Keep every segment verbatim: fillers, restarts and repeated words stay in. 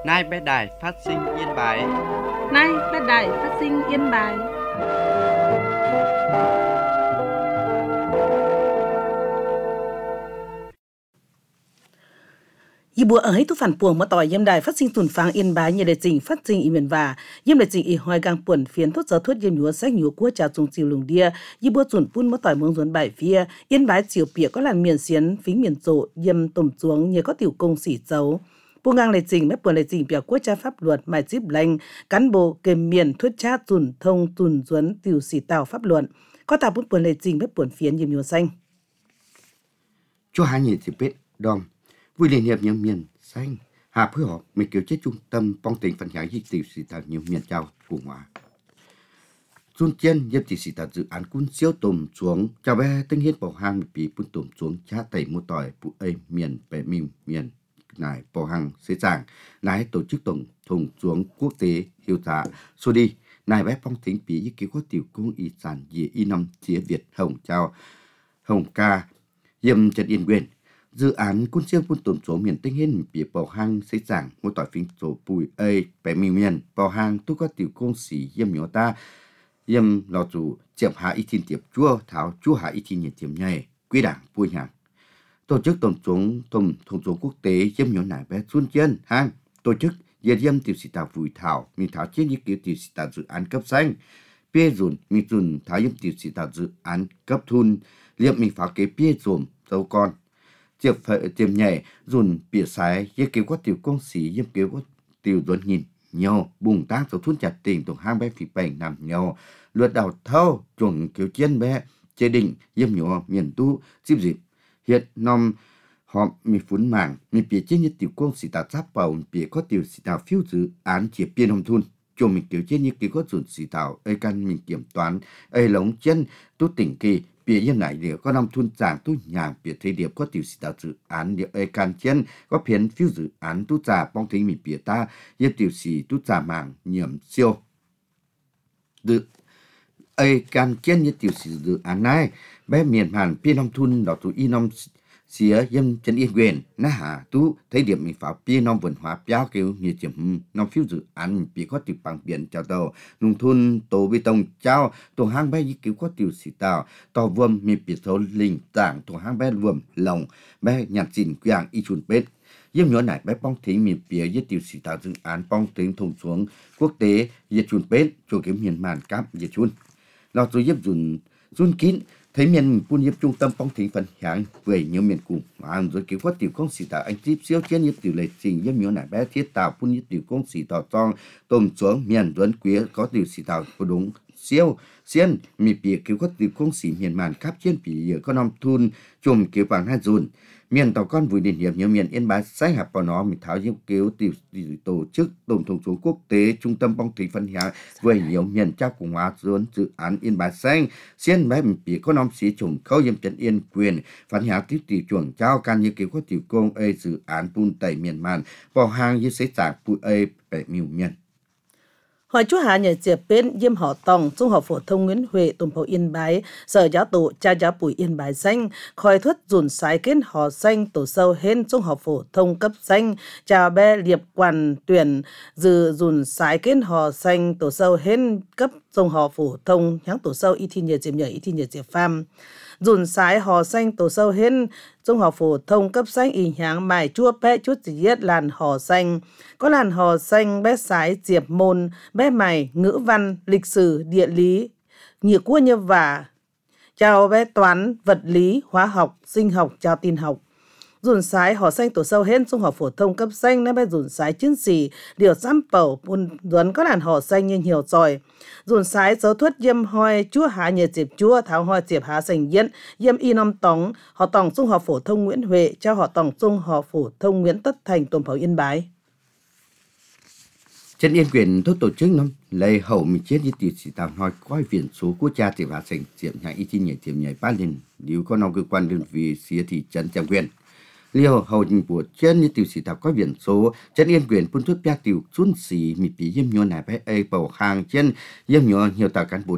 Nay bé đài phát sinh Yên Bái. Nay bé đài phát sinh Yên Bái. Y bùa ở hết tu phản buồng mà tỏi yếm đài phát sinh tuần phang Yên Bái như đại trình phát sinh y miền và yếm đại trình y hoài gang buồn phiến thốt giáo thốt yếm nhúa sách nhúa của trà trùng chiều lùng đia y bùa tuần pun mà tỏi mương duẩn bảy phía Yên Bái chiều bịa có làn miền xiến phính miền rộ yếm tổm xuống như có tiểu công sĩ dấu buông ngang đại trình mép buồn đại trình bịa của trà pháp luật mài chip lành cán bộ kềm miền thuyết cha tuần thông tuần duẩn tiểu sĩ tào pháp luận có tào bút buồn đại trình mép buồn phiến yếm nhúa xanh cho hai nhị thì biết đom vui liên hiệp những miền xanh hạ phối hợp mình kiểu chế trung tâm phong tình phần giải di tiểu sĩ tạo nhiều miền trao của ngoại xuân trên giúp tiểu sĩ tạo dự án quân siêu tùm xuống chào bé tinh hiến bảo hàng bị quân tùm xuống cha tẩy mua tỏi phụ ơi miền bể miền miền này bảo hàng dễ dàng này tổ chức tổng thùng xuống quốc tế hiệu giá số đi này bé phong tình bị ý kiến có tiểu công y sản dễ y năm chia Việt Hồng Trao Hồng Ca Yêm Trần Yên Nguyên dự án quân siêu quân tổn số miền tinh hiến bị bảo hàng xây giảng một tỏi phình số bùi ơi bẻ miền miền bảo hàng tu có tiểu công sĩ yêm nhỏ ta yêm lò chủ chiếm hạ y thiên tiệp chua thảo chua hạ y thiên nhiệt tiệm nhảy quy đảng bùi hàng tổ chức tổng xuống tổng thống số quốc tế yêm nhỏ nải bé xuân chân hàng tổ chức yêm yêm tiểu sĩ tạo vùi thảo mình thảo trên những kiểu tiểu sĩ tạo dự án cấp xanh bê dùn mình dùn thảo yêm tiểu sĩ tạo dự án cấp thun liệm mình phá kế bê dùm dâu con chiếc phải tiêm nhảy dùn bịa sái yếm kiểu có tiểu công sĩ yếm kiểu có tiểu duẩn nhìn nhau bùng tác rồi thun chặt tình tổng hang bé phỉ bành nằm nhau luật đào thâu chuẩn kiểu chiến bé chế định yếm nhỏ miền tu dịp dịp hiện nom họ mi phun mảng mi bịa trên như tiểu công sĩ tạo giáp bầu bịa có tiểu sĩ tạo phiếu dự án chỉ biên hồng thun cho mình kiểu trên như kiểu có dùn sĩ tạo ấy căn mình kiểm toán ấy lống chân tu tỉnh kỳ bìa yên này liệu có năm thun giảng tu nhàng bìa thời điểm có tiểu sĩ tạo dự án liệu ấy can chân có phiến phiếu dự án tu giả bong thính mình bìa ta yên tiểu sĩ tu giả mảng nhiệm siêu được ấy can chân như tiểu sĩ dự án này bé miền hàn pin năm thun đỏ tu y năm xía yêm Trần Yên Nguyên na hà tu thấy điểm mình phá pin năm文hóa标kiểu như chấm năm phiếu dự án bị có tiểu bằng biển chào tàu nông thôn tổ bê tông trao tổ hang bé như kiểu có tiểu sĩ tạo tàu vuông mình bị số linh tảng tổ hang bé vuông lồng bé nhặt chỉnh quang y chun bết yêm nhỏ này bé bong thính miền bìa với tiểu sĩ tạo dự án bong thính thùng xuống quốc tế với chun bết cho kiếm miền màn cáp với chun lo tôi giúp dùn dùn kín thấy miền buôn hiệp trung tâm phong thính phần hạng về nhiều miền cùng mà rồi kiểu có tiểu công sĩ tạo anh tiếp siêu trên như tiểu lệ trình yếm nhỏ này bé thiết tạo buôn hiệp tiểu công sĩ tạo trong tôm xuống miền duẩn quý có tiểu sĩ tạo có đúng siêu xiên mi bìa kiểu có tiểu công sĩ miền màn cáp trên bìa có năm thun chùm kiểu bằng hai dùn miền tàu con vui điển hiệp nhiều miền Yên Bái sai hạp vào nó mình tháo những kiểu tiểu tổ chức tổng thống số quốc tế trung tâm phong thính phân hạng với nhiều miền trao cùng hóa dồn dự án Yên Bái xanh xiên bé mình bị có năm sĩ trùng khâu yếm Trần Yên Quyền phân hạng tiếp tiểu chuẩn trao can như kiểu có tiểu công ê dự án bùn tẩy miền màn vào hàng như xây giảng bùi ê bẻ miêu miền hỏi chú hạ nhà diệp bên yếm họ tòng trung học phổ thông Nguyễn Huệ tùm phố Yên Bái sở giáo tổ cha giáo bùi Yên Bái xanh khởi thuật dùn sái kết họ xanh tổ sâu hên trung học phổ thông cấp xanh chào bé liệp quản tuyển dự dùn sái kết họ xanh tổ sâu hên cấp trung học phổ thông nháng tổ sâu y thi nhiệt diệp nhờ y thi nhiệt diệp pham dùn sái họ xanh tổ sâu hên trung học phổ thông cấp xanh y nháng mài chua bé chút gì yết làn họ xanh có làn họ xanh bé sái diệp môn bé mày ngữ văn lịch sử địa lý nhiều cua như vả chào bé toán vật lý hóa học sinh học chào tin học dùn sái họ xanh tổ sâu hên trung học phổ thông cấp xanh nên bé dùn sái chiến sĩ điều giám bầu buôn duẩn có làn họ xanh như nhiều rồi dùn sái dấu thuất yêm hoi chúa hạ nhiệt diệp chúa tháo hoi diệp hạ sành yến yêm y năm tòng họ tòng trung học phổ thông Nguyễn Huệ trao họ tòng trung học phổ thông Nguyễn Tất Thành tuần phố Yên Bái Trần Yên Quyền thốt tổ chức năm lấy hậu mình chết như tiểu sĩ tạo nói coi viện số quốc gia chỉ và sành diệm nhà y chi nhảy tiệm nhảy ba lần nếu có nông cơ quan đơn vị xía thị trấn Tràng Quyền liều hậu trình của chân như tiểu sĩ tạo có viện số Trần Yên Quyền phun thuốc bia tiểu xuân xì mì bí yếm nhỏ này bé ấy bầu hàng chân yếm nhỏ nhiều tạo cán bộ đảng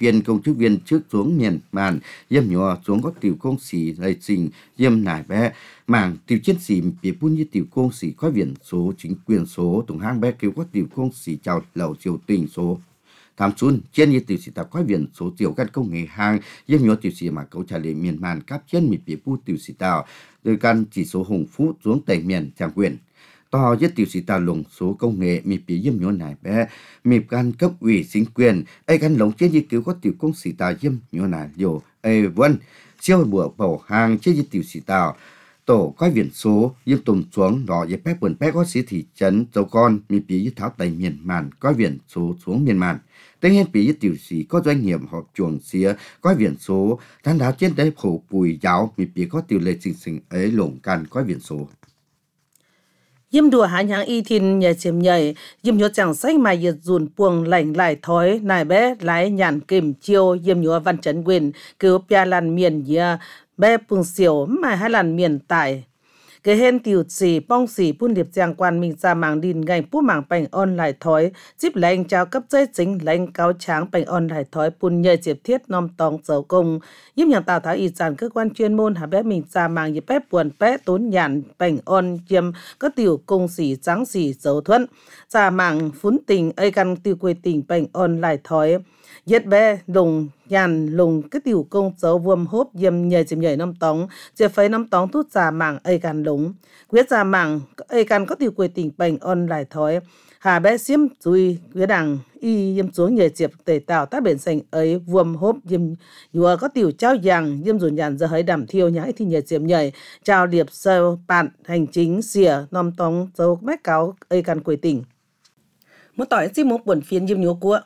viên công chức viên chức xuống miền màn yếm nhỏ xuống có tiểu công sĩ lây trình yếm nải bé mảng tiểu chiến sĩ bị buôn như tiểu công sĩ có viện số chính quyền số tổng hang bé kêu có tiểu công sĩ chào lầu triều tình số tham xuân trên như tiểu sĩ tập có viện số tiểu căn công nghệ hàng yếm nhỏ tiểu sĩ mà cấu trả lệ miền màn cáp trên bị bị buôn tiểu sĩ tàu từ căn chỉ số hùng phú xuống tây miền trang quyền to nhất tiểu sĩ ta lùng số công nghệ mi bị yếm nhỏ nải bé mi căn cấp ủy chính quyền ai căn lồng trên như cứu có tiểu công sĩ ta yếm nhỏ nải liều ai vân siêu bùa bầu hàng trên như tiểu sĩ ta tổ có viện số yếm tùng xuống đó yếm bé quần bé có sĩ thị trấn dấu con mi bị yếm tháo tây miền màn có viện số xuống miền màn tên hiện bị yếm tiểu sĩ có doanh nghiệp họ chuồng xía có viện số thanh đáo trên đấy khổ bùi giáo mi bị có tiểu lệ trình sinh ấy lồng can có viện số yếm đùa há nhang y thìn nhà chiếm nhảy yếm nhớ chẳng sách mà yết dùn buông lạnh lại thói nài bé lái nhàn kìm chiêu yếm nhớ văn chấn quyền cứu pia lan miền yia bé buông xỉu mà hai lần miền tại cái hên tiểu sĩ bong sĩ buôn điệp giang quan mình ra mảng đìn ngành bút mảng bành on lại thói giúp lãnh trao cấp giấy chính lãnh cáo tráng bành on lại thói buôn nhờ diệp thiết nom tòng dấu công giúp nhà tào tháo y sản cơ quan chuyên môn hà bé mình ra mảng dịp bé buồn bé tốn nhàn bành on chiêm có tiểu công sĩ tráng sĩ dấu thuận ra mảng phún tình ấy căn tiêu quê tình bành on lại thói yết bé lùng nhàn lùng cái tiểu công dấu vuông hốp yếm nhờ chìm nhảy năm tóng diệp phấy năm tóng thút ra mảng ấy căn lùng quyết ra mảng ấy căn có tiểu quê tình bành on lại thói hà bé xiêm dùi quyết đằng y yếm xuống nhờ diệp tề tạo tác biển xanh ấy vuông hốp yếm nhùa có tiểu trao giang yếm rồi nhàn giờ hấy đầm thiêu nhãi thì nhờ diệp nhảy trao điệp sơ bạn hành chính xỉa năm tóng dấu mách cáo ấy căn quê tình một tỏi xiêm một buồn phiên yếm nhúa của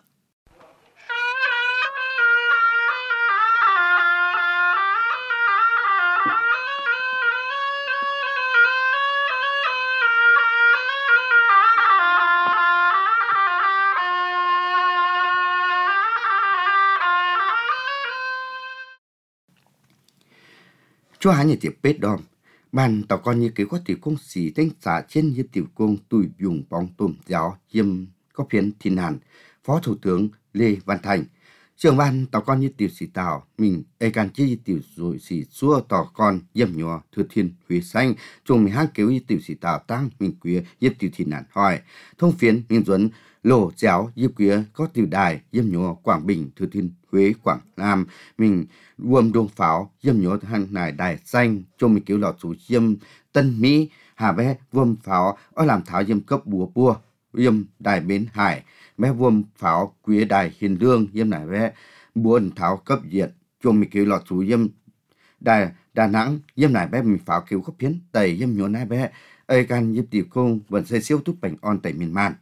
chúa há nhà tiểu bết đom bàn tàu con như kiểu có tiểu công sĩ đánh trả trên như tiểu công tùy dùng bóng tùm giáo yếm có phiến thiên hàn phó thủ tướng Lê Văn Thành trưởng ban tàu con như tiểu sĩ tàu mình ai can chi như tiểu rồi sĩ xua tàu con yếm nhỏ thừa thiên huế xanh chung mình hang kiểu như tiểu sĩ tàu tăng mình quý yếm tiểu thiên hàn hỏi thông phiến mình duẩn lô giáo yếm quý có tiểu đài yếm nhỏ Quảng Bình thừa thiên Huế Quảng Nam mình buồm đồn pháo yếm nhỏ hàng nải đài xanh chung mình kiểu lọ chủ yếm Tân Mỹ hà bé buồm pháo ở làm tháo yếm cấp búa bua yếm đài Bến Hải bé buồm pháo quý đài Hiền Lương yếm nải bé buôn tháo cấp diện chung mình kiểu lọ chủ yếm đài Đà Nẵng yếm nải bé mình pháo kiểu cấp phiến tây yếm nhỏ nải bé ai can yếm tiểu công vẫn xây siêu túc bành on tây miền man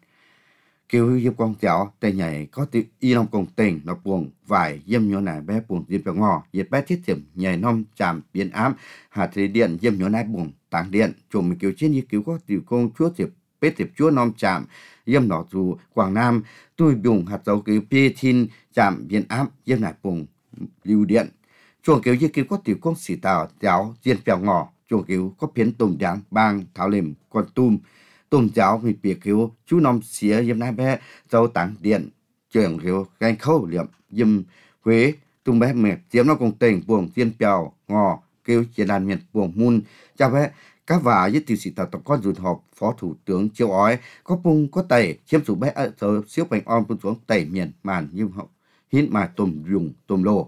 kêu yếm con cháu tây nhảy có tiểu y nông công tình nó buồn vải yếm nhỏ nải bé buồn yếm béo ngò yết bé thiết tiệm nhảy nom chạm biến ám hà thế điện yếm nhỏ nải buồn tàng điện chùm mình kêu trên như cứu có tiểu công chúa tiệp bế tiệp chúa nom chạm yếm đỏ dù Quảng Nam tôi buồn hạt dấu cứu pê thiên chạm biến ám yếm nải buồn lưu điện chuồng kêu như cứu có tiểu công sĩ tàu giáo diên béo ngò chuồng kêu có phiến tùng đám bang tháo lềm con tum tùng giáo mình biệt kêu chú nom xía yếm nải bé dấu tàng điện trường kêu ganh khâu liệm yếm Huế tung bé mệt chiếm nó cùng tình buồng diên béo ngò kêu chỉ đàn miền buồng mun chào bé các và với tiểu sĩ tàu tập con rụt họp phó thủ tướng Chiêu Ói có bung có tẩy chiếm chủ bé ở giờ siêu bành on bung xuống tẩy miền màn như họ hít mà tùm dùng tùm lô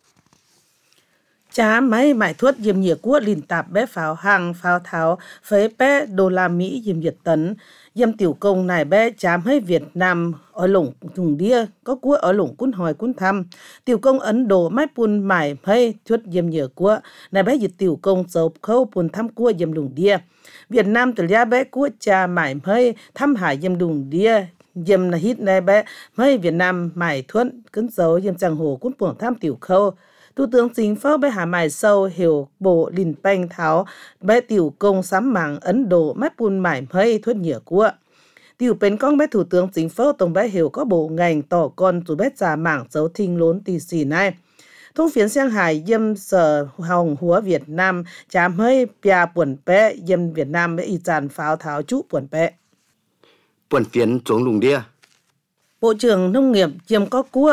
chá máy mải thuốc yếm nhựa của lìn tạp bé pháo hàng pháo tháo phế bé đô la Mỹ yếm Việt tấn yếm tiểu công này bé chám hơi Việt Nam ở lũng thùng đia có của ở lũng cún hỏi cún thăm tiểu công Ấn Độ mái pun mải hơi thuốc yếm nhựa của này bé dịch tiểu công dấu khâu pun thăm của yếm lũng đia Việt Nam từ gia bé của cha mải hơi thăm hải yếm lũng đia yếm là hít này bé hơi Việt Nam mải thuốc cứng dấu yếm chẳng hồ cún buồng thăm tiểu khâu Thủ tướng Chính phủ bé hà mài sâu hiểu bộ lìn banh tháo bé tiểu công sắm mảng Ấn Độ mát pun mải hơi thuất nhựa của. Tiểu bên con bé Thủ tướng Chính phủ tổng bé hiểu có bộ ngành tỏ con dù bé giả mảng dấu thinh lốn tì xì này. Thông phiến Shanghai Hải yếm sở hồng húa Việt Nam chám hơi bia buồn bé yếm Việt Nam bé y tràn pháo tháo chú buồn bé. Buồn phiến xuống lùng đia. Bộ trưởng Nông nghiệp yếm có cua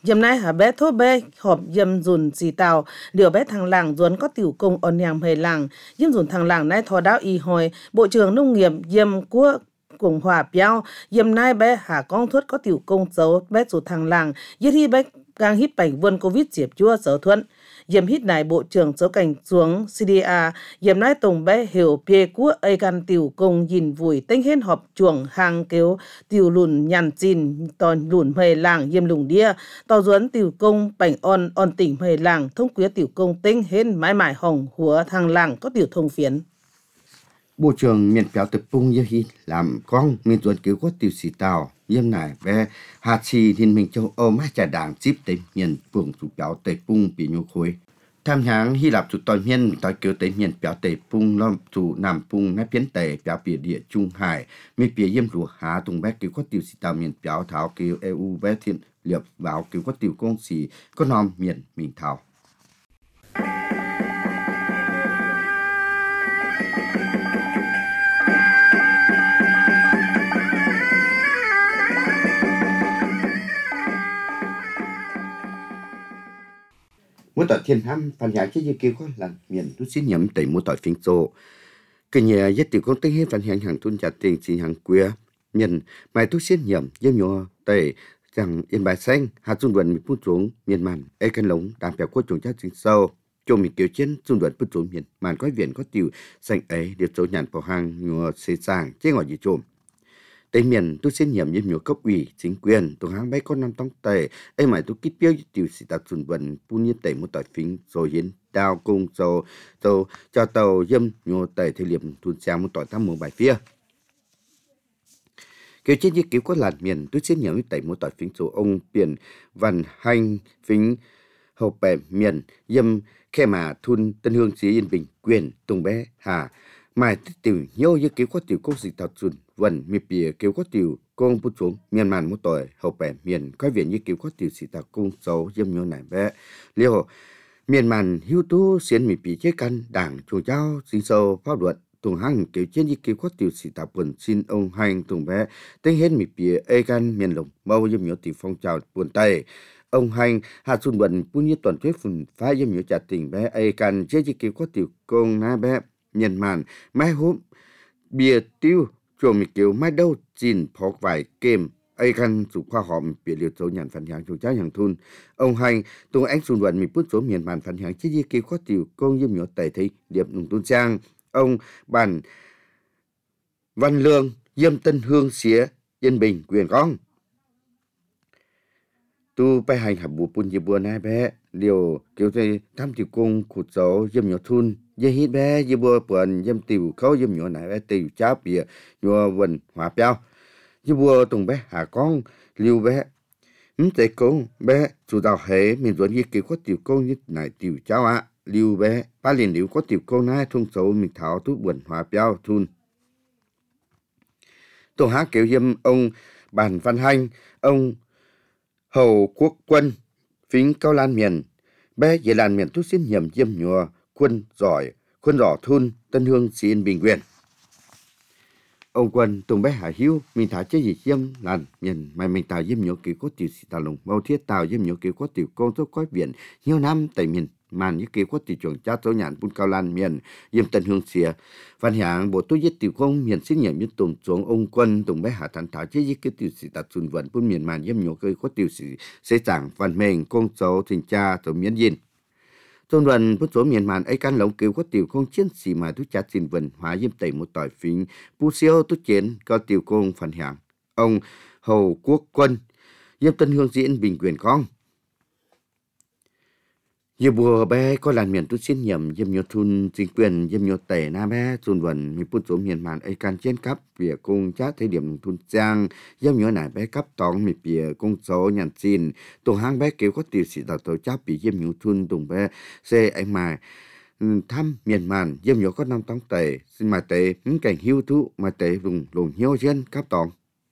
Dầm nay hà bé thô bé họp dầm dùn xì tàu, điều bé thằng làng duốn có tiểu công ổn nhàng hề làng, dầm dùn thằng làng nay thò đáo y hồi, Bộ trưởng Nông nghiệp dầm của Cộng hòa Piao, dầm nay bé hà con thuất có tiểu công dấu bé dù thằng làng, yết hi bé gang hít bảnh vươn Covid diệp chua sở thuận. Dầm hít này Bộ trưởng số cảnh xuống xê đê a, dầm nay tổng bé hiểu bia của ai gan tiểu công nhìn vùi tinh hên họp chuồng hàng kêu tiểu lùn nhàn chín tòn lùn hề làng dầm lùng đia, tò duấn tiểu công bảnh on on tỉnh hề làng thông quyết tiểu công tinh hên mãi mãi hồng hùa thằng làng có tiểu thông phiến. Bộ trưởng miền Piao tập trung như hi làm con miền tuần cứu có tiểu sĩ tàu yếm này về hạt xì thiên mình châu Âu má trà đảng chip tới miền phường chủ Piao tây pung bị nhô khối tham nhang Hy Lạp chủ toàn miền tại cứu tới miền Piao tây pung lo chủ Nam pung ngay phiến tây Piao bìa địa Trung Hải miền bìa yếm rùa há tung bé cứu có tiểu sĩ tàu miền Piao thảo cứu e u bé thiện liệp vào cứu có tiểu công sĩ có nom miền mình thảo. Mỗi tỏi thiên ham phản giải cho như kêu có lần miền tôi xin nhầm tẩy mỗi tỏi phiên sổ cái nhà rất tiểu con tính hết phản hiện hàng tuân trả tiền xin hàng quê miền mai tôi xin nhầm giống nhỏ tẩy rằng yên bài xanh hạt trung đoàn mình phun xuống miền màn ai canh lống đang bèo qua chuồng chát sinh sâu cho mình kêu trên trung đoàn phun xuống miền màn có viện có tiểu xanh ấy được số nhàn vào hàng nhỏ xế sàng chế ngồi gì trộm tây miền tôi xin nhầm như nhiều cấp ủy chính quyền tôi hang bay con năm tông tề ấy mà tôi kít biếu tiểu sĩ tập chuẩn vận phun như tẩy một tỏi phím rồi hiến đào cung rồi rồi cho tàu dâm nhiều tẩy thời điểm tuần sang một tỏi tam mùa bài phía kiểu trên như kiểu có làn miền tôi xin nhầm tẩy một tỏi phím số ông biển văn hành phím hộp bè miền dâm khe mà thun tân hương sĩ yên bình quyền tùng bé hà mai tiểu nhiều như kiểu có tiểu công sĩ tập chuẩn vần mi bìa kiểu có tiểu công bút xuống miền màn một tuổi hậu bè miền có viện như kiểu có tiểu sĩ tạc công xấu dâm nhau này bé liêu miền màn hưu tú xiên mi bìa chế căn đảng chủ giáo sinh sâu pháp luật tùng hăng kiểu trên như kiểu có tiểu sĩ tạc quần xin ông hành tùng bé tên hết mi bìa ê căn miền lồng mâu dâm nhau tiểu phong trào buồn tay ông hành hạ xuân bận bún như toàn thuyết phun phá dâm nhau trả tình bé ê căn chế như kiểu có tiểu công na bé miền màn mai hôm bìa tiêu cho mình kiểu mai đâu chín phóc vài kem ai căn chủ khoa họ mình bịa liều số nhận phản hàng chủ trái hàng thun ông hành tung anh xuân vận mình bút số miền màn phản hàng chỉ gì kiểu có tiểu công dâm nhỏ tẩy thấy điệp nùng tôn trang ông bản văn lương dâm tân hương xía yên bình quyền con tu bay hành hợp bù pun dịp bùa này bé liều kiểu thì tham tiểu công khụt số dâm nhỏ thun dây hít bé dây bùa bẩn dâm tiểu khâu dâm nhỏ này bé tiểu cháo bìa nhỏ vần hòa Piao dây bùa tùng bé hà con liu bé ừm tệ công bé chủ đạo hệ mình chuẩn như kiểu có tiểu công như này tiểu cháo ạ liu bé ba liền liu có tiểu công này thung số mình tháo thuốc vần hòa Piao thun tổ hát kiểu dâm ông bản văn hành ông hầu quốc quân phính cao lan miền bé về làn miền thuốc xin nhầm dâm nhỏ quân giỏi quân rõ thun tân hương xin bình quyền ông quân tùng bé hải hiếu mình thả chế gì dâm làn nhìn mà mình tạo dâm nhỏ kiểu có tiểu sĩ tàu lùng mâu thiết tạo dâm nhỏ kiểu có tiểu công tốt quái viện nhiều năm tại miền màn như kiểu có tiểu trường cha số nhàn bún cao lan miền dâm tân hương xìa văn hạng bộ tôi giết tiểu công miền xin nhầm như tùng xuống ông quân tùng bé hải thản thảo chế gì cái tiểu sĩ tàu xuân vận bún miền màn dâm nhỏ kiểu có tiểu sĩ sẽ chẳng văn mềm công số thình cha tổ miền dinh tôn vận bút số miền màn ấy căn lồng kiểu có tiểu công chiến sĩ mà tu chặt xin vận hóa dâm tẩy một tỏi phím pu siêu tu chiến có tiểu công phản hạng ông hầu quốc quân dâm tân hương diễn bình quyền con nhiều bùa bé có làn miền tu xin nhầm dâm nhiều thun chính quyền dâm nhiều tẩy na bé tôn vận mình bút số miền màn ấy căn chiến cấp về công chát thời điểm thun trang dâm nhiều nải bé cấp tòng mình bìa công số nhàn xin tổ hang bé kiểu có tiểu sĩ tạo tổ cháp bị dâm nhiều thun tùng bé xe anh mà thăm miền màn dâm nhiều có năm tông tẩy xin mà tẩy những cảnh hiu thú mà tẩy lùng lùng hiu trên cấp tòng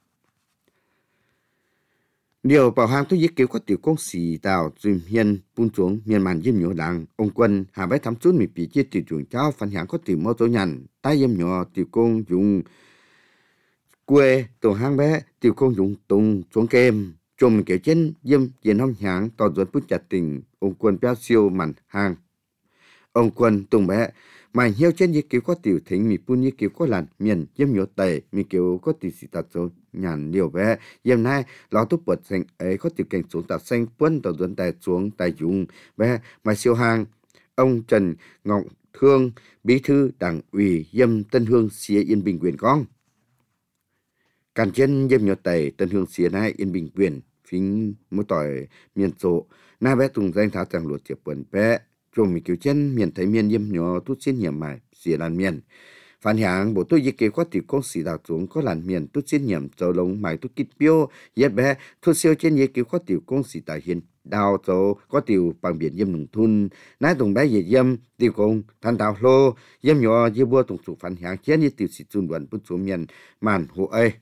điều bảo hàng tôi giết kiểu có tiểu công sĩ tạo dùm hiền bún xuống miền màn dâm nhỏ đảng ông quân hà bé thăm chút mình bị chết tiểu trường cháu phản hạng có tiểu mô tô nhằn tay dâm nhỏ tiểu công dùng quê tổ hang bé tiểu công dùng tung xuống kem chùm kiểu chân yếm yên hông nháng tỏ ruột bút chặt tình ông quân béo siêu mặn hàng. Ông quân tung bé mà hiếu trên như kiểu có tiểu thính mi pun như kiểu có làn miền yếm nhổ tẩy mi kiểu có tiểu sĩ tạt số nhàn liều bé yếm nay lo tốt bật xanh ấy có tiểu cảnh xuống tạt xanh quân tỏ ruột tài xuống tài dùng bé mà siêu hàng. Ông Trần Ngọc Thương bí thư đảng ủy yếm Tân Hương xía Yên Bình quyền con. Càn chân yếm nhổ tẩy Tân Hương xía nay Yên Bình quyền phính mỗi tỏi miền sổ na bé tung danh tháo chẳng luật tiệp quần bé chôm mi kiểu chân miền thấy miền yếm nhỏ tút xin nhiệm mài xỉa làn miền phản hàng bộ tôi dễ kế qua tiểu công xỉ đào xuống có làn miền tút xin nhiệm dầu lông mài tút kít biêu yết bé thu siêu trên dễ kế qua tiểu công xỉ tài hiền đào dầu có tiểu bằng biển yếm nông thun nái tung bé dễ yếm tiểu công than đào lô yếm nhỏ dễ bua tung sụ phản hàng trên như tiểu xỉ chun vận bút số miền màn hộ ấy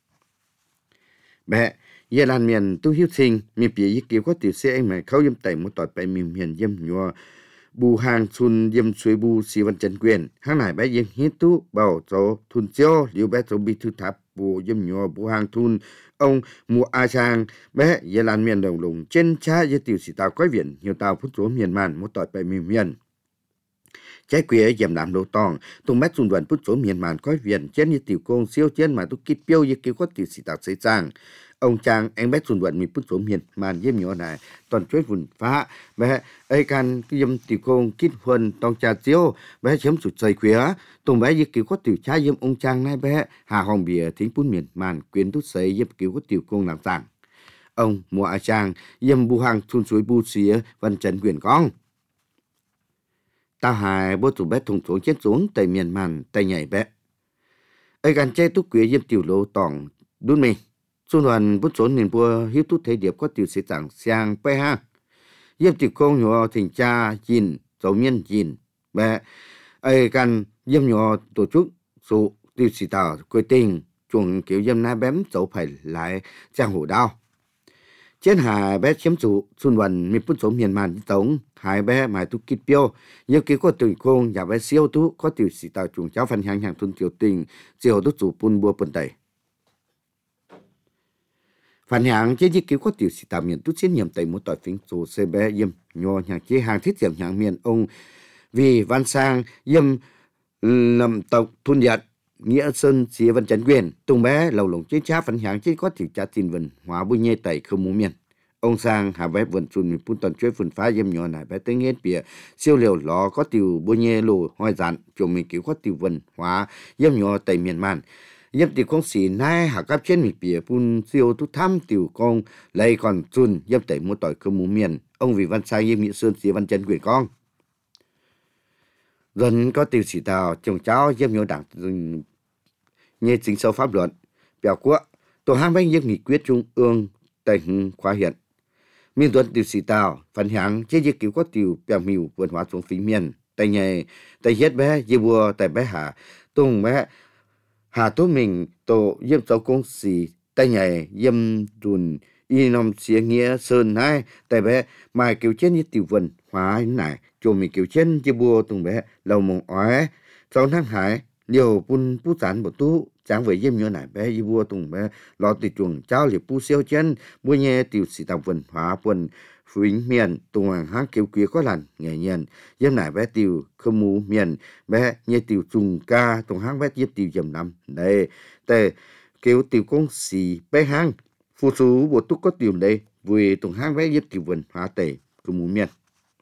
bé giờ lan miền tu hiếu sinh mi bìa ý kiểu có tiểu xe anh mà khâu yếm tẩy một tọtไปmi miền yếm nhỏ bù hàng xuân yếm suy bù xì văn trần quyền hàng này bé yếm hít tu bảo cho thun chiêu liu bé cho bi thư tháp bù yếm nhỏ bù hàng thun ông mùa a sang bé giờ lan miền đồng lùng trên cha giờ tiểu sĩ tàu quái viện nhiều tàu phút số miền màn một tọtไปmi miền trái quế yếm làm đồ tòng tung mét xuân đoàn phút số miền màn quái viện trên như tiểu công siêu trên mà tu kít biêu như kiểu có tiểu sĩ tàu xây sang ông Trang anh bé xuân vận mi phút số miền màn yếm nhỏ này toàn chuối vùn phá bé ấy can yếm tiểu công kít huân tông trà chiếu bé chấm sụt dày quế tung bé như kiểu có tiểu cha yếm ông Trang này bé hà hồng bìa thính phun miền màn quyến tút sấy yếm kiểu có tiểu công làm giảng ông mùa a Trang yếm bu hàng xuân suối bu xía văn trần quyền con tao hài bố tụ bé thùng xuống chết xuống tại miền màn tay nhảy bé ấy can che tút quế yếm tiểu lô tòng đun mình xuân đoàn bút số niềm bùa hiếu tút thế điệp có tiểu sĩ tảng sang pe ha yếm tiểu công nhỏ thỉnh cha nhìn dấu miên nhìn bé ấy can yếm nhỏ tổ chức số tiểu sĩ tảo quê tình chuồng kiểu yếm na bém dấu phải lại giang hồ đao trên hai bé chiếm chủ xuân đoàn mi bút số miền màn tổng hai bé mài tu kít biêu nhiều kiểu có tiểu công nhà bé siêu tu có tiểu sĩ tảo chuồng cháu phần hàng hàng tuần tiểu tình chiều tu chủ pun bùa pun tẩy phản hàng chế kiểu có tiểu sĩ tạo miền tút xin nhiệm tại một tỏi phím số xe bé yếm nhỏ nhà chế hàng thiết diệm hàng miền ông vì văn sang yếm lâm tộc thun nhật nghĩa sơn xía văn trấn quyền tung bé lầu lồng chế cha phản hàng chế có tiểu cha tin vần hóa bùi nhê tẩy không muốn miền ông sang hà bé vườn xuân mình phun toàn chuối phun phá yếm nhỏ này bé tới hết bìa siêu liều lò có tiểu bùi nhê lù hoài dạn chồng mình kiểu có tiểu vần hóa yếm nhỏ tẩy miền màn yếm tiểu công sĩ nay hạ cấp trên mi bìa phun siêu tu tham tiểu công lấy còn chun yếm tẩy một tỏi cơ mù miền ông vì văn sang yếm nghĩa sơn xía văn trần quyền con gần có tiểu sĩ tàu chồng cháu yếm nhỏ đảng nghe chính sâu pháp luật biểu quốc tổ hàng bánh yếm nghị quyết trung ương tỉnh khóa hiện miền tuấn tiểu sĩ tàu phản hàng chế yếm kiểu có tiểu biểu miu vườn hóa xuống phí miền tại nhảy tại hết bé yếm bùa tại bé hạ tung bé hà tốt mình tổ yếm cháu công sĩ tay nhảy yếm đùn y nòng xía nghĩa sơn hai tại bé mai kiểu trên như tiểu vần hóa này cho mình kiểu trên như bùa tung bé lầu mộng ói trong tháng hải liều pun pu sản bộ tú chẳng với yếm như này bé y bùa tung bé lo từ chuồng cháu liều pu siêu chân bùa nhẹ tiểu sĩ tàu vần hóa quần phính miền tung hoàng hang kiểu kia có làn nghề nhiên yếm này bé tiểu không mù miền bé nhẹ tiểu trùng ca tung hang bé yếm tiểu dầm năm đây tại kiểu tiểu công sĩ bé hang phụ số bộ túc có tiểu đây vì tung hang bé yếm tiểu vần hóa tệ không mù miền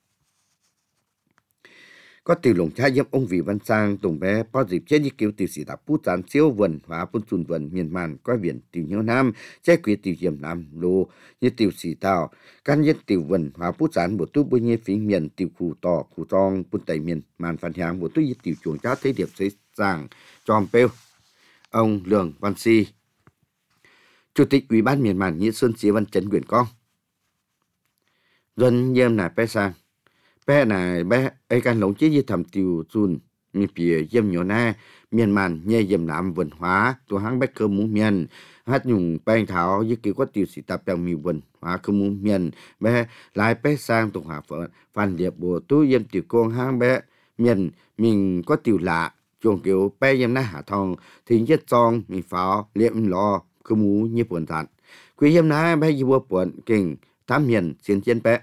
có tiểu lồng cha yếm ông vị văn sang tung bé bao dịp chết như kiểu tiểu sĩ đã pu sản siêu vần hóa pun chun vần miền màn qua biển tiểu nhiêu nam trái quế tiểu dầm năm lô như tiểu sĩ tàu căn nhất tiểu vần hóa pu sản bộ tu bơi nhẹ phí miền tiểu khu tỏ khu tròn pun tây miền màn phản hàng bộ tu như tiểu chuồng cha thấy điệp xây giảng tròn pêu ông Lương Văn Si chủ tịch ủy ban miền màn nghĩa sơn xía văn trấn quyền con dân yếm này bé sang bé này bé ấy can lồng chế như thầm tiểu chun mi bìa yếm nhỏ na miền màn nhẹ yếm nam vần hóa tổ hang bé cơ mũ miền hát nhung bang thảo như kiểu có tiểu sĩ tập đang mi vần hóa cơ mũ miền bé lại bé sang tổ hạ phật phan điệp bộ tu yếm tiểu con hang bé miền mình có tiểu lạ chuồng kiểu bé yếm na hạ thong thì nhất trong mi pháo liệm lo cơ mũ như buồn thản quý yếm ná bé dì bùa buồn kinh thám miền chiến chiến bé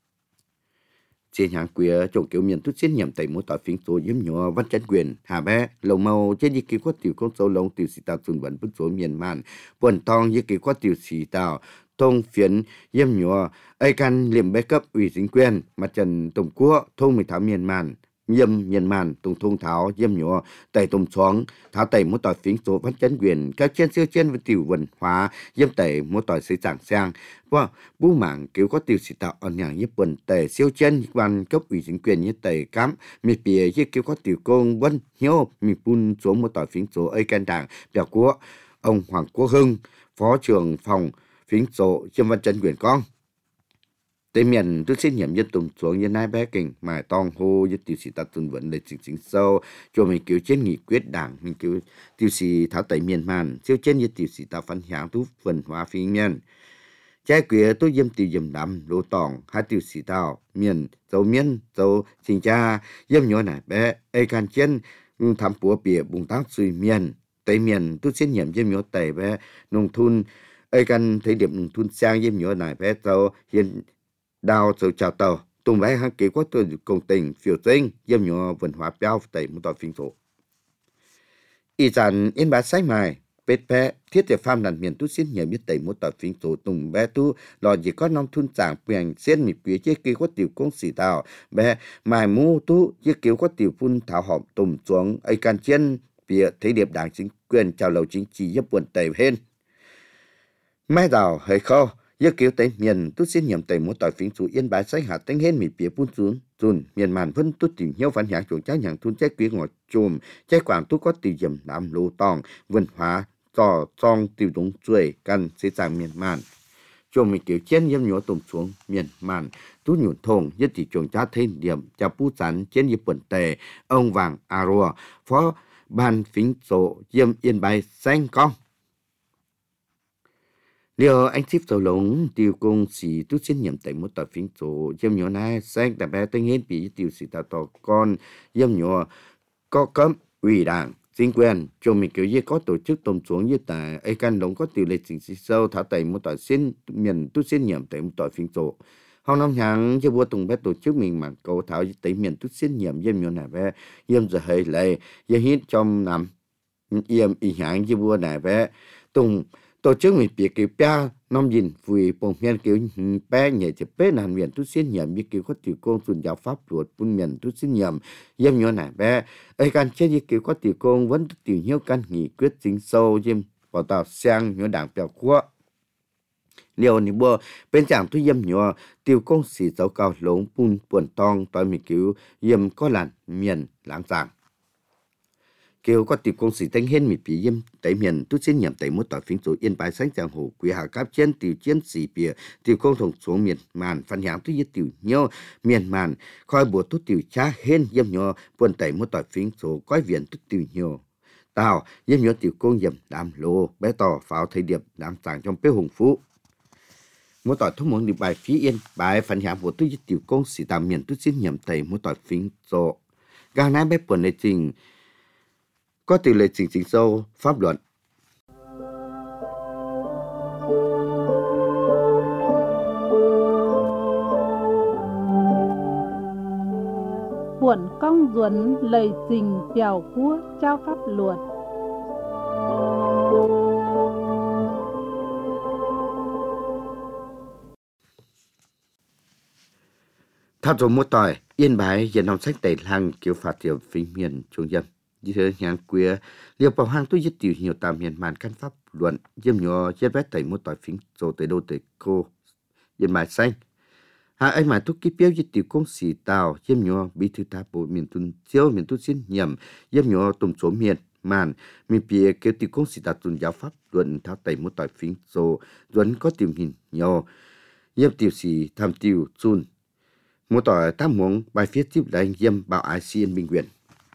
trên hàng quý trồng kiểu miền tốt chiến nhầm tại một tỏi phiến số yếm nhỏ văn chấn quyền hà bé lầu màu trên dì kêu có tiểu con sâu lông tiểu xì tàu xuân vận bức số miền màn buồn tòng dì kêu có tiểu xì tàu thông phiến yếm nhỏ ai can liềm bé cấp ủy chính quyền mặt trần tổng quốc thông mười thảo miền màn yếm miền màn tùng thông tháo yếm nhỏ tại tùng xoóng tháo tại một tỏi phiến số văn chấn quyền các trên siêu trên với tiểu文hóa yếm tại một tỏi xây giảng sang và bú mảng kiểu có tiểu sĩ tạo ở nhà nhếp quần tề siêu chân quan cấp ủy chính quyền như tề cám mi bìa như kiểu có tiểu công vân hiếu mi pun xuống một tỏi phiến số ấy can đảng biểu của ông Hoàng Quốc Hưng phó trưởng phòng phiến số chiêm văn chân quyền con tây miền tôi xin nhiệm dân tùng xuống như nai bé kình mà tòng hô như tiểu sĩ tạo tuần vận để chính chính sâu cho mình kiểu trên nghị quyết đảng mình kiểu tiểu sĩ tháo tẩy miền màn siêu chân như tiểu sĩ tạo phân hạng thú phần hóa phi miền trái quỷ tôi yếm tiểu yếm đầm lô tòng hai tiểu sĩ tao miền dấu miền dấu chính cha yếm nhỏ này bé ai can chân thăm bùa bìa bùng tăng suy miền tây miền tôi xin nhiệm yếm nhỏ tây bé nông thôn ai can thấy điểm nông thôn sang yếm nhỏ này bé dấu hiện đào dấu chào tàu tùng bé hàng kế có tôi công tình phiêu tinh yếm nhỏ văn hóa béo tây một tòa phim số ý rằng yên bá sách mài bết bé thiết thể phàm đàn miền tu xin nhiều biết tẩy một tờ phím số tùng bé tu lò chỉ có năm thun giảng quyền xin mì phía chế kêu có tiểu công sĩ tàu bé mài mu tu chế kêu có tiểu phun thảo họp tùng xuống ấy can chiên phía thấy điệp đảng chính quyền chào lầu chính trị giúp buồn tẩy hên mai đào hơi khó giấc kêu tẩy miền tu xin nhầm tẩy một tờ phím số yên bái sách hạ tính hên mì phía phun xuống dùn miền màn vẫn tu tìm nhau phản hạng chuồng trái nhàng thun trái quý ngọt chùm trái quảng tu có tiểu dầm làm lô tòng văn hóa tỏ trong tiểu đúng chuỗi căn sẽ sang miền màn cho mình kiểu trên yếm nhỏ tùng xuống miền màn tú nhụn thùng nhất thị trường cha thêm điểm cha pu sắn trên yếm quần tề ông Vàng A Rùa phó ban phính số yếm yên bài xanh con liệu anh ship tàu lống tiêu công sĩ tú xin nhầm tại một tờ phính số yếm nhỏ này xanh tại bé tên hết bị tiêu sĩ tàu tàu con yếm nhỏ có cấm ủy đảng chính quyền cho mình kiểu như có tổ chức tồn xuống như tại ai can đóng có tỷ lệ chính trị sâu thảo tẩy một tỏi xin miền tu xin nhiệm tại một tỏi phiên tổ họ năm hàng cho vua tùng bé tổ chức mình mà cầu thảo tẩy miền tu xin nhiệm yếm nhiều này bé yếm giờ hơi lệ yếm hít trong năm yếm ý hạng cho vua này bé tùng tổ chức mình bị kiểu ba năm nhìn vui bồng miền kiểu bé nhảy chỉ bé nàn miền tu xin nhiệm như kiểu có tiểu công tuần giáo pháp luật bún miền tu xin nhiệm yếm nhỏ này bé ấy can chết như kiểu có tiểu công vẫn tiểu nhiêu căn nghị quyết chính sâu yếm bảo tạo sang nhỏ đảng biểu quốc liệu ni bơ bên chẳng tu yếm nhỏ tiểu công sĩ giáo cao lống bún buồn tong tại mình kiểu yếm có làn miền lãng giảng kêu có tiểu công sĩ thanh hên mì bị yếm tại miền tu xin nhầm tại một tòa phiến số yên bái sáng giang hồ quý hạ cáp trên tiểu chiến sĩ bìa tiểu công thùng xuống miền màn phân hạng tu yết tiểu nhau miền màn coi bùa tu tiểu cha hên yếm nhỏ buồn tại một tòa phiến số coi viện tu tiểu nhiều tao yếm nhỏ tiểu công yếm đam lô bé tỏ pháo thời điệp đam sàng trong bế hùng phú một tòa thông muốn đi bài phí yên bài phân hạng bùa tu yết tiểu công sĩ tạm miền tu xin nhầm tại một tòa phiến số gang nãy bé buồn này trình có tỷ lệ chính chính sâu pháp luận. Buồn công duẩn lời trình chèo cua trao pháp luật. Tháp rồi một tỏi yên bái dân nông sách tẩy lăng kiểu phạt tiểu phí miền trung dân như thế nhang queer liệu bảo hang tôi rất tiểu nhiều tạm miền màn căn pháp luận yếm nhỏ chết bé tẩy một tỏi phính rồi tới đô tới cô yên bài xanh hà anh mà tôi kí béo rất tiểu công sĩ tàu yếm nhỏ bí thư ta bộ miền tuần chiếu miền tuần xin nhầm yếm nhỏ tùng số miền màn miền bìa kêu tiểu công sĩ ta tuần giáo pháp luận tháo tẩy một tỏi phính rồi vẫn có tiểu hình nhỏ yếm tiểu sĩ tham tiểu chun một tỏi tam muốn bài viết tiếp lại yếm bảo ai xin bình quyền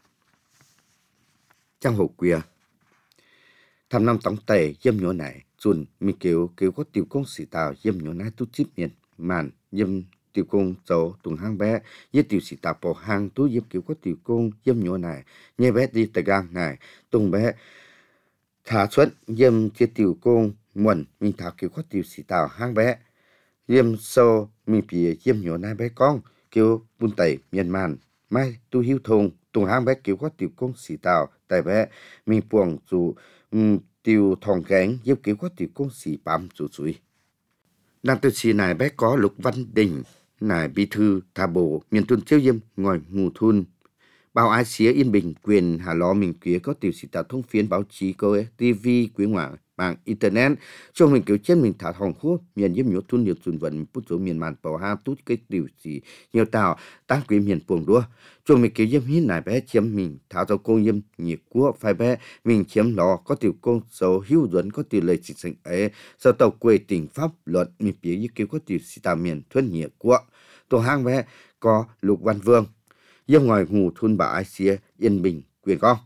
trong hậu queer tham năm tổng tề yếm nhỏ này chun mi kêu kêu có tiểu công sĩ tàu yếm nhỏ này tu chip miền màn yếm tiểu công cháu tùng hang bé yếm tiểu sĩ tàu bỏ hang tu yếm kêu có tiểu công yếm nhỏ này nhẹ bé đi tại gang này tùng bé thả xuất yếm chia tiểu công muộn mình thảo kiểu có tiêu xì tàu hang bé yếm sâu mình phía yếm nhỏ nai bé con kiểu bún tẩy miền màn mai tu hiếu thùng tùng hang bé kiểu có tiêu công xì tàu tại bé mình buông dù um, tiêu thòng gánh yếm kiểu có tiêu công xì bám dù suy đang từ xì này bé có Lục Văn Đình nài bí thư thà bộ miền tuần chiếu yếm ngồi ngủ thun báo Ai Xía Yên Bình quyền Hà Lò mình kia có tiêu xì tạo thông phiến báo chí cơ ti vi quý ngoại mạng internet cho mình kiểu trên mình thả hồng khô miền yếm nhổ thun nhiều tuần vận bút số miền màn bảo ha tút cái tiêu xì nhiều tàu tăng quý miền buồng đua cho mình kiểu yếm hít này bé chiếm mình thả cho công yếm nhiệt của phải bé mình chiếm lò có tiêu công số hữu duẩn có tiêu lời chính sách ấy sau tàu quê tỉnh pháp luật mình phía như kiểu có tiêu xì tạo miền thuần nhiệt của tổ hang bé có Lục Văn Vương yếm ngoài ngủ thun bà Ai Xía Yên Bình quyền con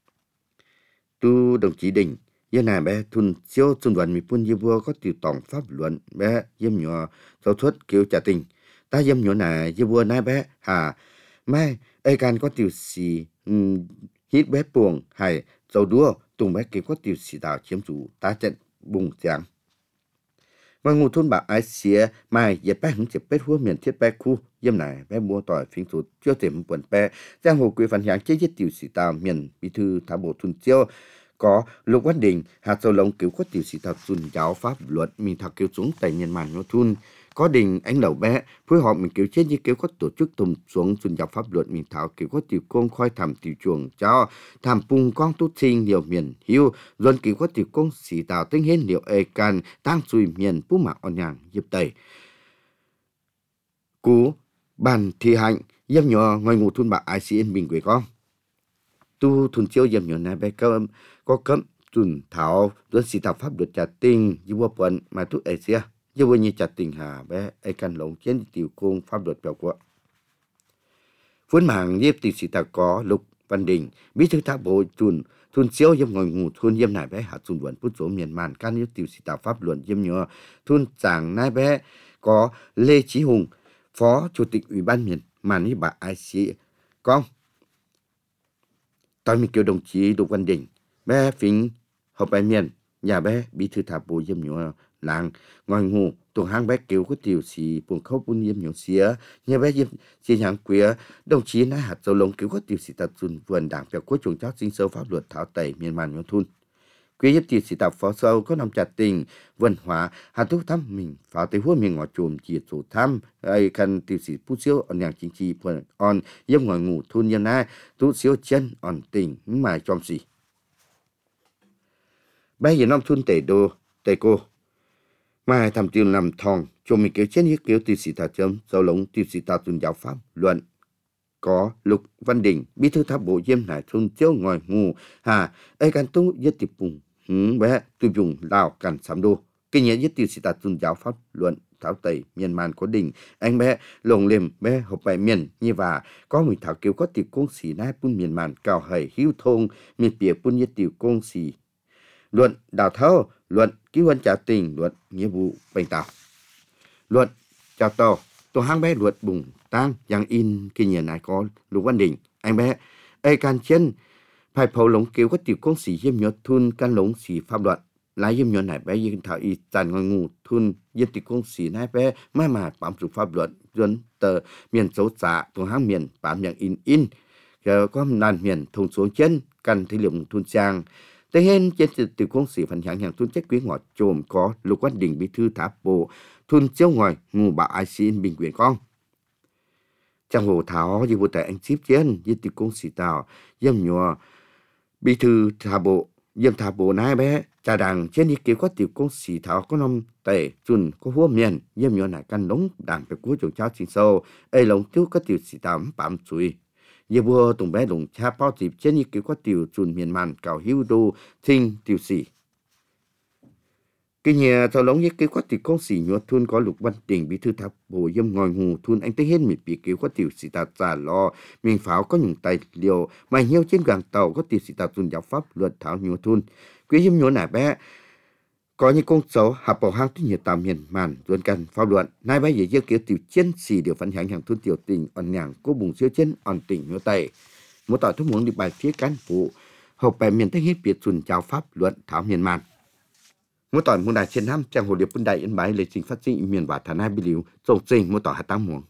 tu đồng chí Đình giờ này bé thun siêu tuần vận mi pun vua có tiêu tổng pháp luận bé yếm nhỏ giáo thuật kiểu trả tình ta yếm nhỏ này vua này bé hà mai ai can có tiêu xì um, hít bé buồng hay dầu đua tùng bé kiểu có tiêu xì đào chiếm chủ ta trận bùng giang và ngủ thôn bà Ai Xía mai giờ bé hứng chụp bé hua miền thiết bé khu yếm này bé mua tỏi phiên sụt chưa tìm buồn bé giang hồ quý phản giảng chế giết tiêu xì đào miền bí thư thả bộ thun siêu có Lục Văn Đình hạt sầu lông kiểu có tiểu sĩ thật dùn giáo pháp luật mình thảo kiểu xuống tại miền màn nhô thun có Đình anh lẩu bé phối hợp mình kiểu chết như kiểu có tổ chức tùm xuống dùn giáo pháp luật mình thảo kiểu có tiểu công khoi thảm tiểu chuồng cho thảm bùng con tốt sinh nhiều miền hiu dồn kiểu có tiểu công sĩ tạo tinh hết liệu ê can tăng xùi miền phú mạc on nhàng dịp tẩy cú bàn thi hạnh yếm nhỏ ngoài ngủ thun bà Ai Xía Yên Bình quê con tu thun chiếu yếm nhỏ này bé cơm có cấm tuần thảo tuần sĩ tạo pháp luật trả tình như vua quận mà tu ấy xia như vua như trả tình hà bé ai căn lồng chiến tiểu công pháp luật biểu của vốn mảng yếm tiểu sĩ tạo có Lục Văn Đình bí thư tháp bộ tuần thun chiếu yếm ngồi ngủ thun yếm này bé hạt tuần vận bút số miền màn can yếm tiểu sĩ tạo pháp luật yếm nhỏ thun chàng này bé có Lê Chí Hùng phó chủ tịch ủy ban miền màn như bà Ai Xía con tôi mình kêu đồng chí Lục Văn Đình bé phình họp bài miền nhà bé bí thư thả bộ yếm nhỏ làng ngồi ngủ tuần hang bé kêu có tiểu sĩ buồn khâu buôn yếm nhỏ xía nhà bé yếm xía nhàng quía đồng chí nái hạt dầu lông kêu có tiểu sĩ tập dùn vườn đảng biểu cuối chuồng chó sinh sâu pháp luật thảo tẩy miền màn nhỏ thun quế yếm tiểu sĩ tập phó sâu có nằm chặt tình vườn hóa hạt thuốc thăm mình pháo tới hua miền ngõ chùm chỉ chủ thăm ai cần tiểu sĩ phú siêu on nhàng chính trị vườn on yếm ngồi ngủ thun yếm nai tu siêu chân on tình mà trong gì bé giờ năm thun tẩy đồ tẩy cô mai thầm tiêu làm thòng cho mình kiểu chết hiếp kiểu tiêu sĩ thảo chấm dầu lống tiêu sĩ tạo tuần giáo pháp luận có Lục Văn Đình bí thư tháp bộ yếm nải thun chiếu ngồi ngủ hà ai can tu yết tiệp bùng hứng bé tu dùng lào cản sắm đô kinh nhớ yết tiêu sĩ tạo tuần giáo pháp luận thảo tẩy miền màn có Đình anh bé lồng liềm bé hộp bài miền như và có mình thảo kiểu có tiệp công sĩ nai pun miền màn cào hầy hiu thôn miền bìa pun yết tiêu công sĩ luận đào thâu luận ký huân trả tình luận nghĩa vụ bành tạo luận chào tàu tổ hang bé luật bùng tăng giang in kinh nghiệm này có Lục Văn Đình anh bé ai can chân phải phẫu lống kêu có tiểu công sĩ yếm nhớ thun can lống sĩ pháp luật lái yếm nhớ này bé yên thảo y tàn ngồi ngủ thun yếm tiểu công sĩ này bé mai mà bám trụ pháp luật dân tờ miền số xã tổ hang miền bám yang in in giờ có nàn miền thùng xuống chân cần thi liệu thun trang thế hen trên tiểu công sĩ phần hạng hàng thun chất quý ngọt trồm có Lục Văn Đình bí thư tháp bộ thun chiếu ngoài ngủ bà Ai Xía Yên Bình quyền con trong hồ thảo như bộ tại anh ship trên như tiểu công sĩ tàu yếm nhỏ bí thư tháp bộ yếm tháp bộ nai bé trà đằng trên như kiểu có tiểu công sĩ thảo có năm tệ chun có hua miền yếm nhỏ này căn đống đảng về cuối chỗ cháu sinh sâu ai lồng thiếu có tiểu sĩ tàu bám chuối như vua tùng bé lồng cha bao dịp trên như kiểu có tiểu chun miền màn cào hiu đô thinh tiểu sĩ cái nhà thầu lống với kiểu có tiểu công sĩ nhỏ thun có Lục Văn Đình bí thư tháp bộ yếm ngồi ngủ thun anh tới hết mình bị kiểu có tiểu sĩ tàu giả lo mình pháo có những tài liệu mà nhiều trên gàng tàu có tiểu sĩ tàu tuần giáo pháp luật thảo nhỏ thun quý yếm nhỏ nải bé có những công số hạp bảo hang tuyên nhiệt tàu miền màn tuần cần pháp luận nay bây giờ dưới kiểu tiểu chiến sĩ điều phản hành hàng thun tiểu tình on nhàng cố bùng siêu chân on tỉnh nhỏ tẩy một tỏi thuốc muốn đi bài phía cán phụ hộp bài miền tây hết biệt tuần giáo pháp luận thảo miền màn Mỗi tỏi muốn đại trên năm trang hồ điệp quân đại yên bái lấy trình phát sinh miền và thản hai bi liu dầu trình mỗi tỏi hạt tám muỗng